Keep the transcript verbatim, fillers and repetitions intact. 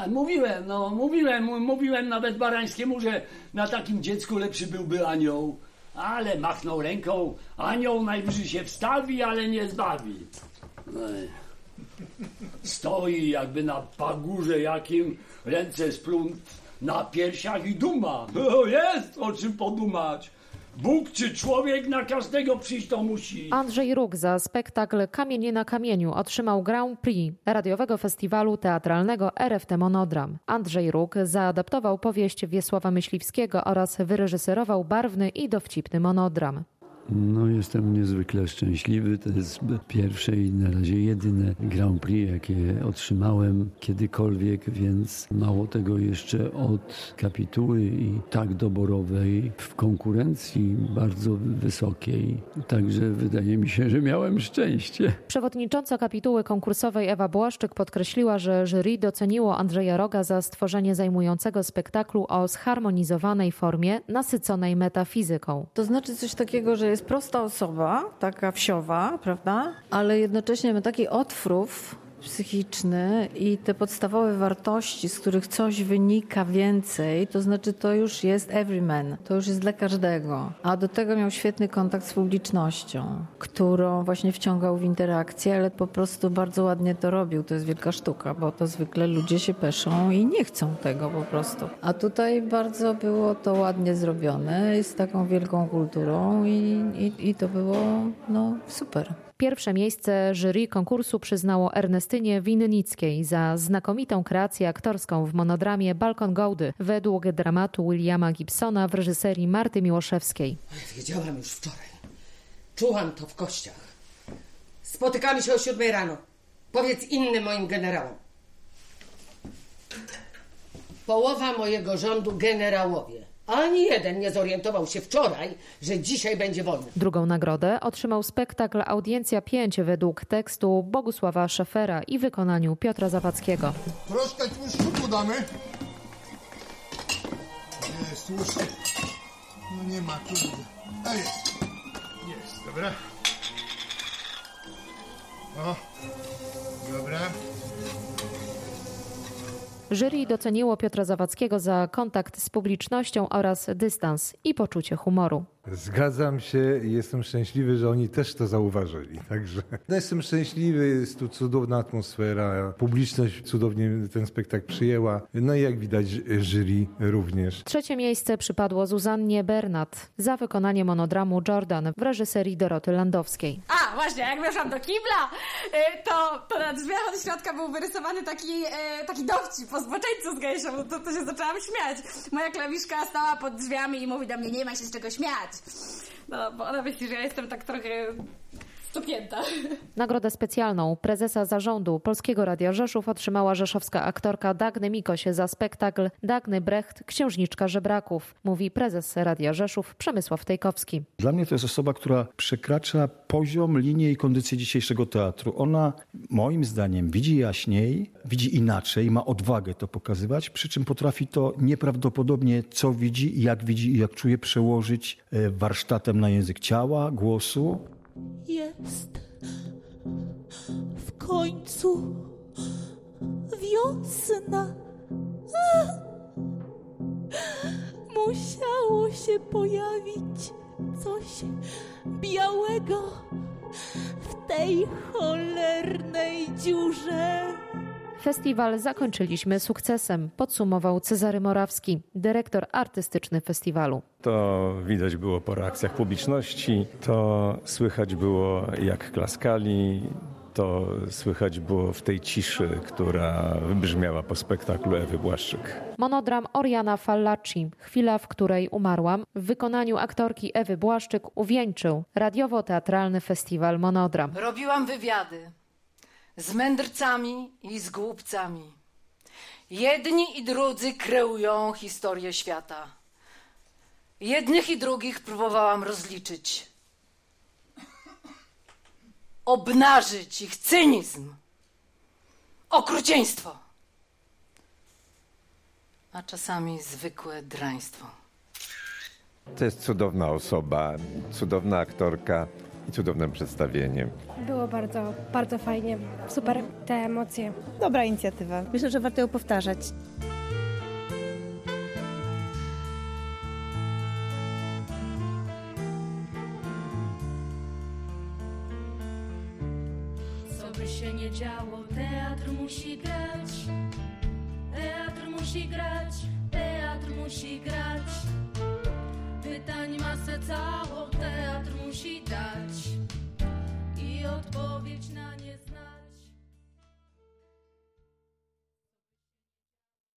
A mówiłem, no mówiłem, mówiłem nawet Barańskiemu, że na takim dziecku lepszy byłby anioł. Ale machnął ręką, anioł najwyżej się wstawi, ale nie zbawi. Ej. Stoi jakby na pagórze jakim, ręce splun na piersiach i duma. O, jest o czym podumać. Bóg czy człowiek na każdego przyjść to musi. Andrzej Róg za spektakl Kamienie na kamieniu otrzymał Grand Prix radiowego festiwalu teatralnego R F T Monodram. Andrzej Róg zaadaptował powieść Wiesława Myśliwskiego oraz wyreżyserował barwny i dowcipny monodram. No, jestem niezwykle szczęśliwy. To jest pierwsze i na razie jedyne Grand Prix, jakie otrzymałem kiedykolwiek, więc mało tego, jeszcze od kapituły i tak doborowej w konkurencji bardzo wysokiej. Także wydaje mi się, że miałem szczęście. Przewodnicząca kapituły konkursowej Ewa Błaszczyk podkreśliła, że jury doceniło Andrzeja Roga za stworzenie zajmującego spektaklu o zharmonizowanej formie, nasyconej metafizyką. To znaczy coś takiego, że jest prosta osoba, taka wsiowa, prawda? Ale jednocześnie ma taki otwórz psychiczny i te podstawowe wartości, z których coś wynika więcej, to znaczy to już jest everyman, to już jest dla każdego. A do tego miał świetny kontakt z publicznością, którą właśnie wciągał w interakcję, ale po prostu bardzo ładnie to robił. To jest wielka sztuka, bo to zwykle ludzie się peszą i nie chcą tego po prostu. A tutaj bardzo było to ładnie zrobione, z taką wielką kulturą i, i, i to było no super. Pierwsze miejsce jury konkursu przyznało Ernestynie Winnickiej za znakomitą kreację aktorską w monodramie Balkon Gołdy według dramatu Williama Gibsona w reżyserii Marty Miłoszewskiej. Wiedziałam już wczoraj. Czułam to w kościach. Spotykamy się o siódmej rano. Powiedz innym moim generałom. Połowa mojego rządu generałowie. Ani jeden nie zorientował się wczoraj, że dzisiaj będzie wojna. Drugą nagrodę otrzymał spektakl Audiencja pięć według tekstu Bogusława Szefera i wykonaniu Piotra Zawadzkiego. Troszkę tłuszczu damy. Jest tłuszcz. No nie ma, kurde. A jest. Jest, dobra. O, dobra. Jury doceniło Piotra Zawadzkiego za kontakt z publicznością oraz dystans i poczucie humoru. Zgadzam się i jestem szczęśliwy, że oni też to zauważyli. Także no jestem szczęśliwy, jest tu cudowna atmosfera, publiczność cudownie ten spektakl przyjęła. No i jak widać jury również. Trzecie miejsce przypadło Zuzannie Bernat za wykonanie monodramu Jordan w reżyserii Doroty Landowskiej. A, właśnie, jak weszłam do kibla, to, to na drzwiach od środka był wyrysowany taki, taki dowcip po zboczeńcu z gejsią, to, to się zaczęłam śmiać. Moja klawiszka stała pod drzwiami i mówi do mnie, nie ma się z czego śmiać. No, bo ona myśli, że ja jestem tak trochę stuknięta. Nagrodę specjalną prezesa zarządu Polskiego Radia Rzeszów otrzymała rzeszowska aktorka Dagny Mikosie za spektakl Dagny Brecht, księżniczka żebraków, mówi prezes Radia Rzeszów Przemysław Tejkowski. Dla mnie to jest osoba, która przekracza poziom, linię i kondycję dzisiejszego teatru. Ona moim zdaniem widzi jaśniej, widzi inaczej, ma odwagę to pokazywać, przy czym potrafi to nieprawdopodobnie co widzi, jak widzi i jak czuje przełożyć warsztatem na język ciała, głosu. Jest w końcu wiosna. Musiało się pojawić coś białego w tej cholernej dziurze. Festiwal zakończyliśmy sukcesem, podsumował Cezary Morawski, dyrektor artystyczny festiwalu. To widać było po reakcjach publiczności, to słychać było jak klaskali, to słychać było w tej ciszy, która wybrzmiała po spektaklu Ewy Błaszczyk. Monodram Oriana Fallaci, Chwila, w której umarłam, w wykonaniu aktorki Ewy Błaszczyk uwieńczył radiowo-teatralny festiwal Monodram. Robiłam wywiady z mędrcami i z głupcami. Jedni i drudzy kreują historię świata. Jednych i drugich próbowałam rozliczyć. Obnażyć ich cynizm, okrucieństwo, a czasami zwykłe draństwo. To jest cudowna osoba, cudowna aktorka, i cudowne przedstawienie. Było bardzo, bardzo fajnie. Super te emocje. Dobra inicjatywa. Myślę, że warto ją powtarzać. Co by się nie działo, teatr musi grać. Teatr musi grać. Teatr musi grać. Pytań masę całą.